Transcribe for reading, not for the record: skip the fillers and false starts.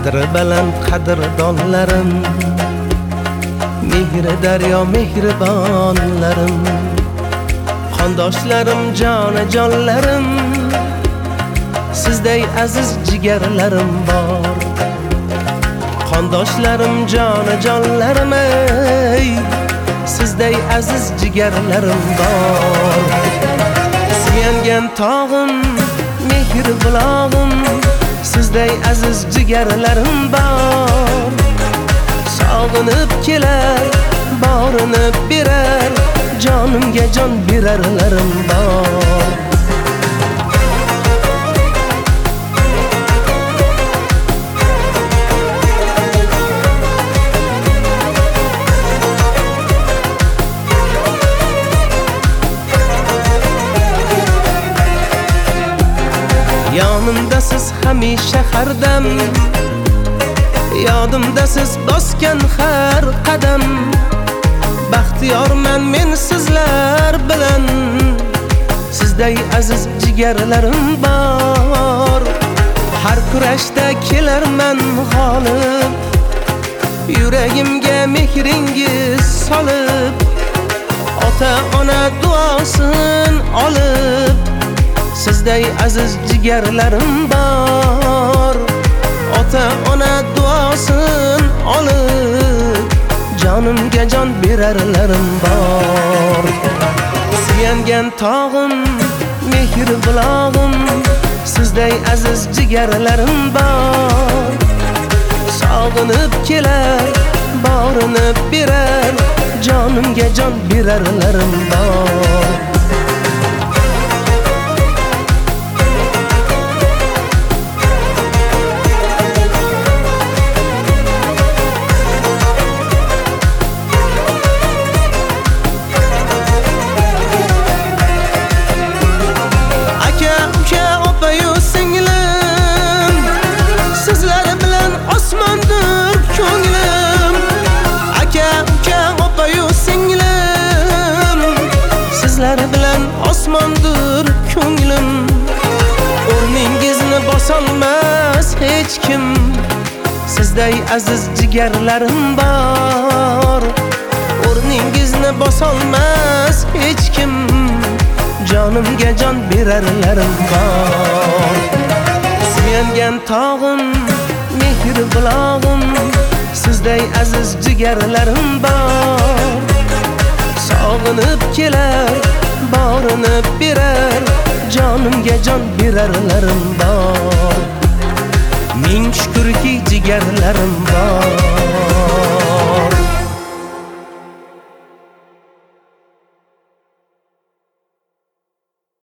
qadri baland qadrdonlarim, mehri daryo mehribonlarim, qondoshlarim jonajonlarim, sizday aziz jigarlarim bor. Qondoshlarim jonajonlarim, ey sizday aziz jigarlarim bor. Suyangan tog'im, mehr bulog'im, sizday aziz jigarlarim bor. Sog'inib kelar, borinib berar, jonimga jon berarlarim bor. Yonimda siz hamisha hardam, yodimda siz bosgan har qadam. Baxtiyorman men sizlar bilan, sizday aziz jigarlarim bor. Har kurashda kelarman g'olib, yuragimga mehringiz solib, ota ona duosin olib, sizday aziz jigarlarim bor. Ota ona duosin olib, jonimga jon berarlarim bor. Suyangan tog'im, mehr bulog'im, sizday aziz jigarlarim bor. Sog'inib kelar, borinib berar, jonimga jon berarlarim bor. Sizlar bilan osmondir ko'nglim, o'rningizni bosolmas hech kim. Sizday aziz jigarlarim bor, o'rningizni bosolmas hech kim. Jonimga jon berarlarim bor. Suyangan tog'im, mehr bulog'im, sizday aziz jigarlarim bor. Sog'inib kelar, borinib berar, jonimga jon berarlarim bor. Ming shukrki jigarlarim bor.